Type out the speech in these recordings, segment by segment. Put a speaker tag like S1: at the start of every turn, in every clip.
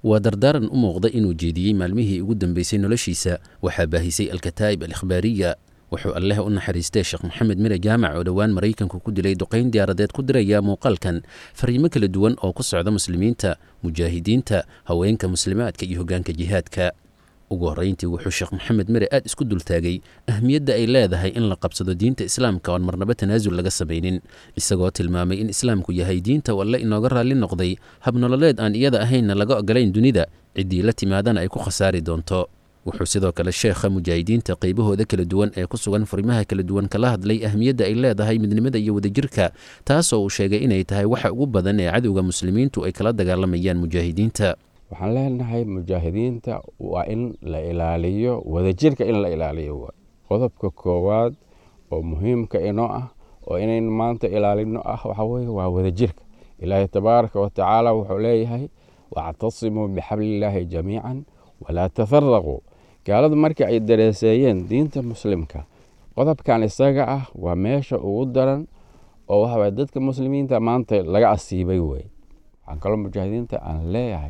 S1: waa dardaaran u muuqda inuu jeediyey maalmihii ugu dambeysay noloshiisa. waxaa baahisay alkataa'ib alikhbaariya. wuxuu alleh u naxariistay sheekh maxamed mire jaamac oo dhowaan maraykanku ku dilay duqayn diyaaradeed ku diraya muuqaalkan fariimo kala duwan oo ku socda muslimiinta, mujaahidiinta, haweenka muslimaadka iyo hoggaanka jihaadka. ugu horrayntii wuxuu sheekh maxamed mire aad isku dultaagay ahmiyadda ay leedahay in la qabsado diinta islaamka oon marnaba tanaasul laga samaynin, isagoo tilmaamay in islaamku yahay diinta uu alle inooga raalli noqday, habnololeed aan iyada ahaynna laga ogolayn dunida, ciddii la timaadana ay ku khasaari doonto. wuxuu sidoo kale sheekha mujaahidiinta qaybahooda kala duwan ee ku sugan furimaha kala duwan kala hadlay ahmiyadda ay leedahay midnimada iyo wadajirka, taasoo uu sheegay inay tahay waxa ugu badan ee cadowga muslimiintu ay kala dagaalamayaan mujaahidiinta.
S2: waxaan leenahay mujaahidiinta waa in la ilaaliyo wadajirka, in la ilaaliyo qodobka koowaad oo muhiimka inoo ah oo inayn maanta ilaalino ah waxa weeye waa wadajirka. ilaahay tabaaraka wa tacaala wuxuu leeyahay wactasimuu bixablillaahi jamiican walaa tafaraquu. gaaladu markii ay dareeseeyeen diinta muslimka, qodobkan isaga ah waa meesha ugu daran oo waxa dadka muslimiinta maanta laga asiibay wey. waxaan kaloo mujaahidiinta aan leeyahay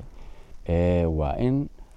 S2: waa in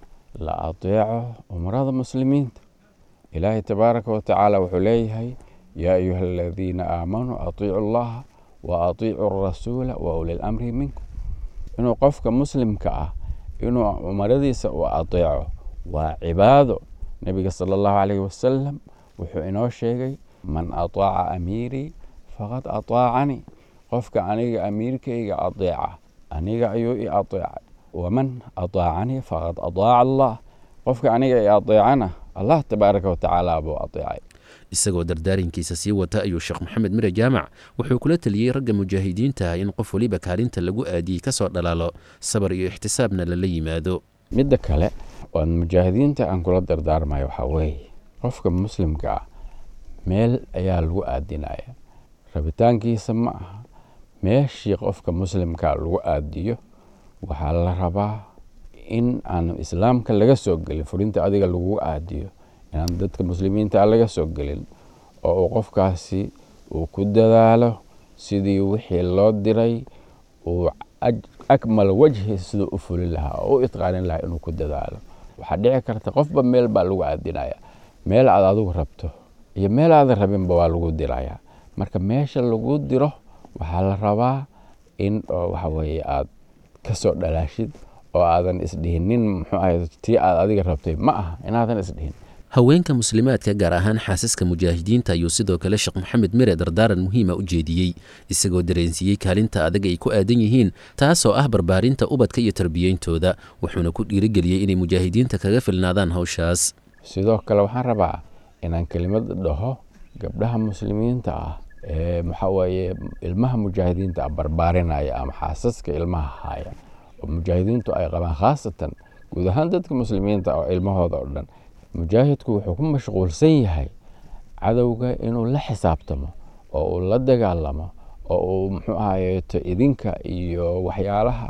S2: la adeeco umrada muslimiinta. ilaahay tabaaraka wa tacaala wuxuu leeyahay yaa ayuha aladiina aamanuu atiicu allaha wa atiicu arasuula wa uli lamri minkum. inuu qofka muslimka ah inuu umaradiisa u adeeco waa cibaado. nabiga sala allahu calayhi wasalam wuxuu inoo sheegay man ataaca amiirii faqad ataacanii. qofka aniga amiirkayga adeeca aniga ayuu i adeecay. waman ataacanii faqad ataaca allah. qofka aniga i adeecana allah tabaaraka wa tacaala buu adeecay.
S1: isagoo dardaarinkiisa sii wata ayuu sheekh maxamed mire jaamac wuxuu kula teliyey ragga mujaahidiinta in qof waliba kaalinta lagu aadiyey ka soo dhalaalo, sabar iyo ixtisaabna lala yimaado.
S2: midda kale oo mujaahidiinta aan kula dardaarmayo waxaa weeye qofka muslimka ah meel ayaa lagu aadinaya, rabitaankiisa ma aha. meeshii qofka muslimka lagu aadiyo waxaa la rabaa in aan islaamka laga soo gelin. furinta adiga lagu aadiyo inaan dadka muslimiinta laga soo gelin, oo uu qofkaasi uu ku dadaalo sidii wixii loo diray uu akmal wajhi siduu u fulin lahaa oo u itqaanin lahaa inuu ku dadaalo. waxaa dhici karta qofba meel baa lagu aadinaya, meel aad adigu rabto iyo meel aadan rabinba waa lagu diraya. marka meesha lagu diro waxaa la rabaa in waxa weeye aad ka soo dhalaashid oo aadan isdhihinin muxuu ahay tii aad adiga rabtay ma aha inaadan isdhihin.
S1: haweenka muslimaadka gaar ahaan xaasaska mujaahidiinta ayuu sidoo kale sheekh maxamed mire dardaaran muhiima u jeediyey, isagoo dareensiiyey kaalinta adag ay ku aadan yihiin, taasoo ah barbaarinta ubadka iyo tarbiyeyntooda. wuxuuna ku dhiirigeliyey inay mujaahidiinta kaga filnaadaan hawshaas.
S2: sidoo kale waxaan rabaa inaan kelimad dhaho gabdhaha muslimiinta ah ee waxa weeye ilmaha mujaahidiinta barbaarinaya ama xaasaska ilmaha haya oo mujaahidiintu ay qabaan, khaasatan guud ahaan dadka muslimiinta oo ilmahooda oo dhan. mujaahidku wuxuu ku mashquulsan yahay cadowga inuu la xisaabtamo oo uu la dagaalamo oo uu muxuu ahayeeto idinka iyo waxyaalaha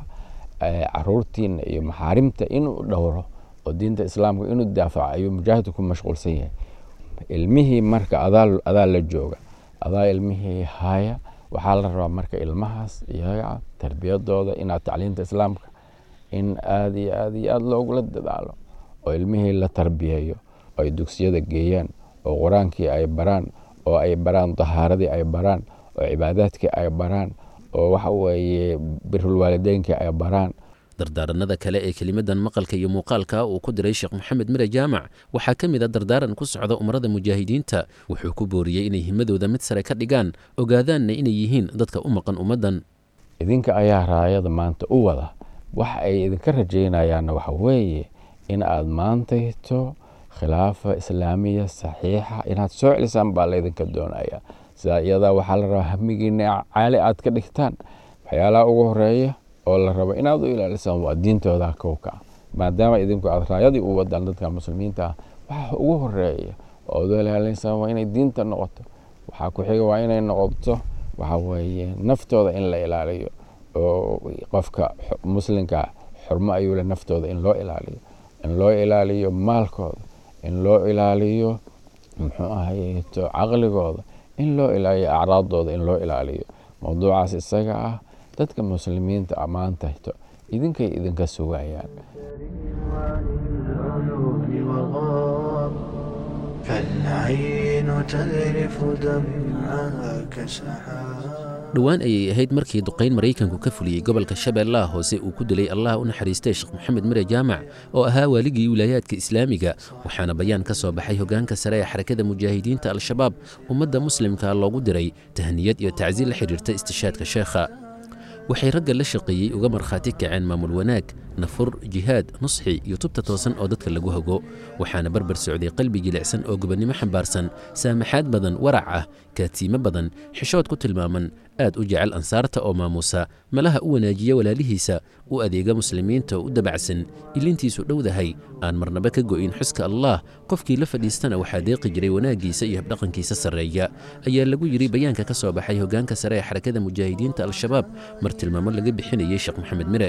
S2: caruurtiina iyo maxaarimta inuu dhowro oo diinta islaamka inuu daafaco ayuu mujaahidku ku mashquulsan yahay. ilmihii marka adaa la jooga, adaa ilmihii haya. waxaa la rabaa marka ilmahaas iyaga tarbiyadooda inaad tacliinta islaamka in aad iyo aad iyo aad loogula dadaalo oo ilmihii la tarbiyeeyo oo ay dugsiyada geeyaan oo qur-aankii ay baraan oo ay baraan tahaaradii ay baraan oo cibaadaadkii ay baraan oo waxa weeye birrul waalideynkii ay baraan.
S1: dardaaranada kale ee kelimadan maqalka iyo muuqaalka uu ku diray sheekh maxamed mire jaamac waxaa ka mid a dardaaran ku socda umrada mujaahidiinta. wuxuu ku booriyey inay himadooda mid sare ka dhigaan, ogaadaanna inay yihiin dadka u maqan ummaddan.
S2: idinka ayaa raayada maanta u wada. waxa ay idinka rajaynayaanna waxa weeye in aad maantayto khilaafa islaamiya saxiixa inaad soo celisaan baa laydinka doonaya. sidaa iyadaa waxaa la rabaa hamigiina caali aad ka dhigtaan. waxyaalaha ugu horeeya oo la rabo inaad u ilaalisaan waa diintooda kowka, maadaama idinku aad raayadii u wadaan dadka muslimiinta ah. waxa ugu horeeya oo u ilaalisaan waa inay diinta noqoto. waxaa ku xiga waa inay noqoto waxa weeye naftooda in la ilaaliyo oo qofka muslimka xurmo ayuu leh naftooda in loo ilaaliyo, in loo ilaaliyo maalkooda, in loo ilaaliyo muxuu ahayeeto caqligooda, in loo ilaaliyo acraadooda, in loo ilaaliyo. mawduucaas isaga ah dadka muslimiinta maantayto idinkay idinka sugayaan.
S1: dhowaan ayay ahayd markii duqayn maraykanku ka fuliyey gobolka shabeellaha hoose uu ku dilay allah u naxariistay sheekh maxamed mire jaamac oo ahaa waaligii wilaayaadka islaamiga, waxaana bayaan ka soo baxay hoggaanka sare ee xarakada mujaahidiinta al-shabaab ummadda muslimka loogu diray tahniyad iyo tacsiil la xidhiirta istishaadka sheekha. waxay ragga la shaqeeyey uga markhaati kaceen maamul wanaag, nafur, jihaad, nusxi iyo tubta toosan oo dadka lagu hago, waxaana barbar socday qalbi jilicsan oo gobonnimo xambaarsan, saamaxaad badan, warac ah, kaatiimo badan, xishood ku tilmaaman, aad u jecel ansaarta oo maamuusa, malaha u wanaajiya walaalihiisa, u adeega muslimiinta oo u dabacsan, ilintiisu dhowdahay, aan marnaba ka go'in xuska allah, qofkii la fadhiistana waxaa deeqi jiray wanaaggiisa iyo habdhaqankiisa sarreeya, ayaa lagu yidhi bayaanka ka soo baxay hoggaanka sare ee xarakada mujaahidiinta al-shabaab mar tilmaamo laga bixinayay sheekh maxamed mire.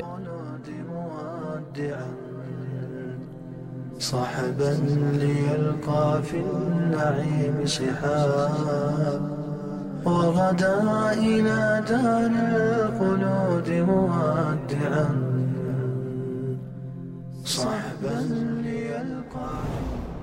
S3: صحبا ليلقى في النعيم صحاب وغدا إلى دار الخلود مودعا صحبا ليلقى